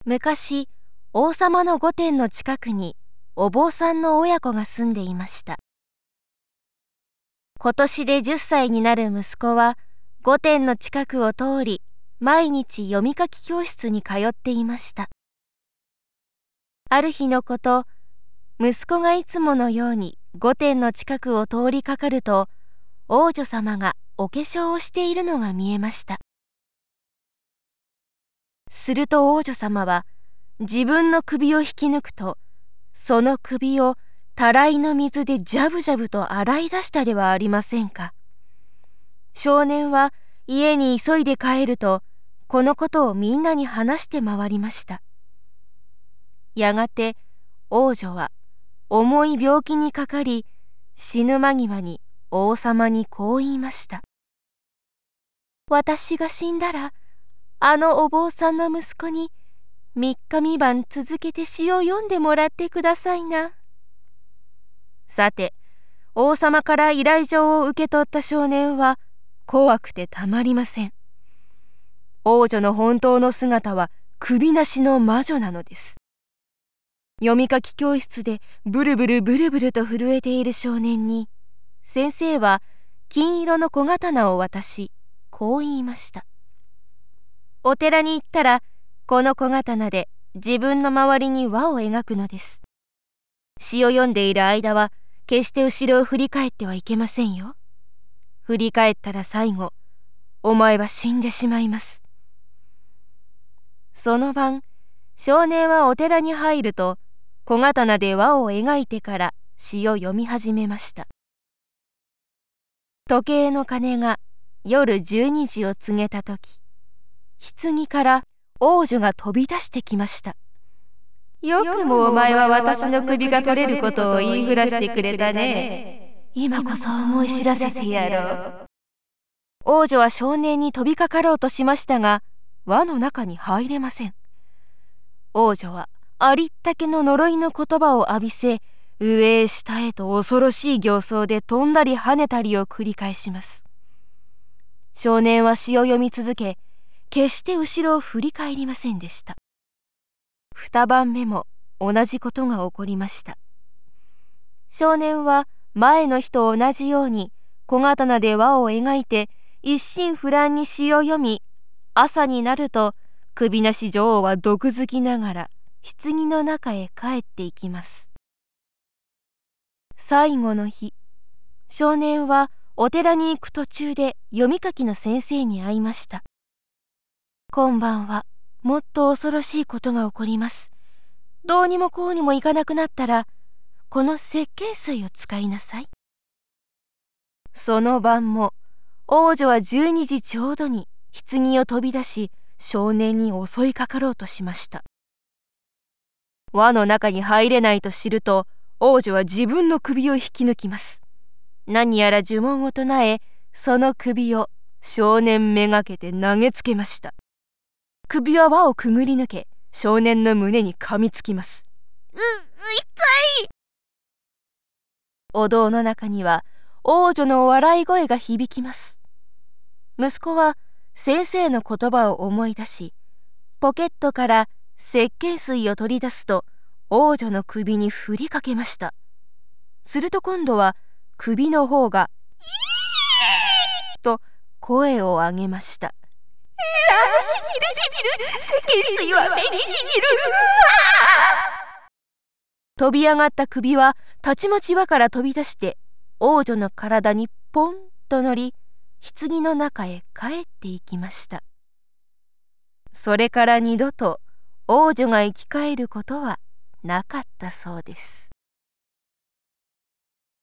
昔、王様の御殿の近くにお坊さんの親子が住んでいました。今年で10歳になる息子は御殿の近くを通り、毎日読み書き教室に通っていました。ある日のこと、息子がいつものように御殿の近くを通りかかると、王女様がお化粧をしているのが見えました。すると王女様は自分の首を引き抜くと、その首をたらいの水でジャブジャブと洗い出したではありませんか。少年は家に急いで帰ると、このことをみんなに話して回りました。やがて王女は重い病気にかかり、死ぬ間際に王様にこう言いました。私が死んだら、あのお坊さんの息子に3日3晩続けて詩を読んでもらってくださいな。さて、王様から依頼状を受け取った少年は怖くてたまりません。王女の本当の姿は首なしの魔女なのです。読み書き教室でブルブルブルブルと震えている少年に、先生は金色の小刀を渡し、こう言いました。お寺に行ったら、この小刀で自分の周りに輪を描くのです。詩を読んでいる間は、決して後ろを振り返ってはいけませんよ。振り返ったら最後、お前は死んでしまいます。その晩、少年はお寺に入ると、小刀で輪を描いてから詩を読み始めました。時計の鐘が夜12時を告げたとき、棺から王女が飛び出してきました。よくもお前は私の首が取れることを言いふらしてくれたね。今こそ思い知らせてやろう。王女は少年に飛びかかろうとしましたが、輪の中に入れません。王女はありったけの呪いの言葉を浴びせ、上へ下へと恐ろしい形相で飛んだり跳ねたりを繰り返します。少年は詩を読み続け、決して後ろを振り返りませんでした。2晩目も同じことが起こりました。少年は前の日と同じように小刀で輪を描いて一心不乱に詩を読み、朝になると首なし女王は毒づきながら棺の中へ帰っていきます。最後の日、少年はお寺に行く途中で読み書きの先生に会いました。今晩はもっと恐ろしいことが起こります。どうにもこうにもいかなくなったら、この石鹸水を使いなさい。その晩も王女は12時ちょうどに棺を飛び出し、少年に襲いかかろうとしました。輪の中に入れないと知ると、王女は自分の首を引き抜きます。何やら呪文を唱え、その首を少年めがけて投げつけました。首は輪をくぐり抜け、少年の胸に噛みつきます。 痛い。 お堂の中には王女の笑い声が響きます。息子は先生の言葉を思い出し、ポケットから石鹸水を取り出すと、王女の首に振りかけました。すると今度は首の方がと声を上げました。 しみる石鹸水は目にしみる。 飛び上がった首はたちまち輪から飛び出して王女の体にポンと乗り、棺の中へ帰っていきました。それから二度と王女が生き返ることはなかったそうです。